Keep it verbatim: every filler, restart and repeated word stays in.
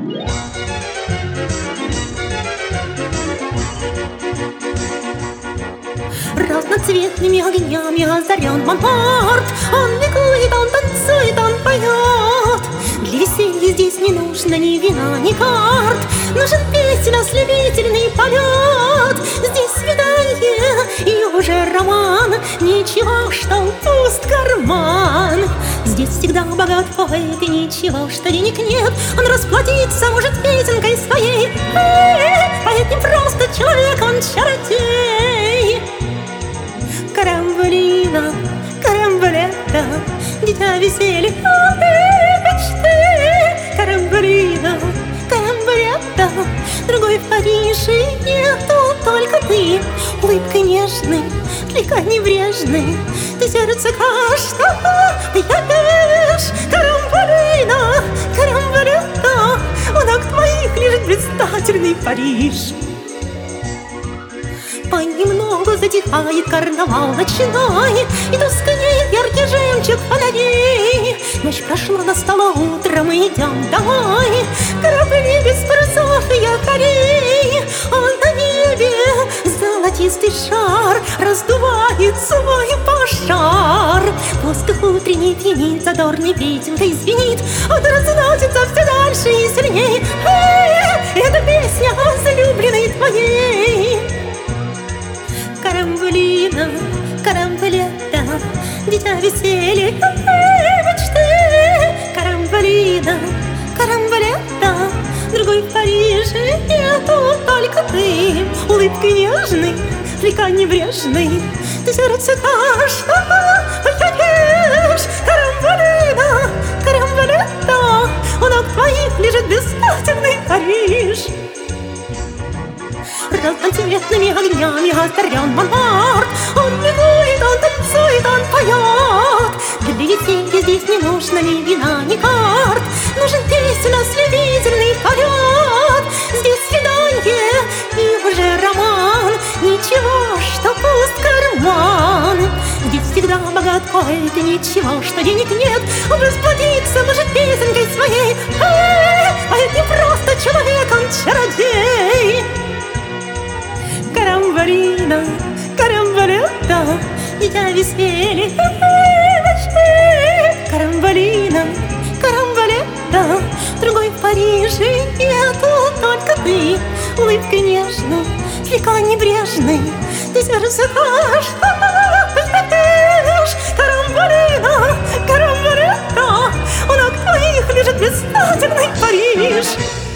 Разноцветными огнями озарен Монмарт. Он ликует, он танцует, он поет. Для веселья здесь не нужно ни вина, ни карт. Нужен песен ослепительный полет. Здесь свидание и уже роман. Ничего, что пуст карман. Здесь всегда богат поэт, и ничего, что денег нет. Он расплатиться может песенкой своей. Поэт не просто человек, он чародей. Карамболино, карамболетто, дитя веселья и мечты. Карамболино, карамболетто, другой в Париже нету, только ты. Улыбкой нежной, слегка небрежной, ты сердце каждого пьянешь. Карамболино, карамболетто, у ног твоих лежит блистательный Париж. Понемногу затихает карнавал ночной, и тускнеет яркий жемчуг фонарей. Ночь прошла, настало утро, мы идем домой. Корабли без парусов и якорей, а на небе золотистый шар раздувает свой пожар. Воздух утренний пьянит, задорной песенкой звенит, он разносится все дальше и сильней. Это песня о возлюбленной твоей. Карамболино, карамболетто, дитя веселья и мечты. Карамболино, карамболетто, другой в Париже нету, только ты. Улыбкой нежной, слегка небрежной, ты сердце каждого пьянешь. Карамболино, карамболетто, у ног твоих лежит блистательный Париж. Разноцветными огнями озарен Монмарт. Он ликует, он танцует, он поет. Для веселья здесь не нужно ни вина, ни карт. Нужен песен ослепительный полет. Здесь свидание и уже роман. Ничего, что пуст карман. Здесь всегда богат поэт, и ничего, что денег нет. Он расплатиться может песенкой своей. Поэт не просто человек, он чародей. Карамболино, карамболетто, дитя веселья и мечты. Карамболино, карамболетто, другой в Париже нету, только ты. Улыбкой нежной, слегка небрежной, ты сердце каждого пьянешь. Карамболино, карамболетто, у ног твоих лежит блистательный Париж.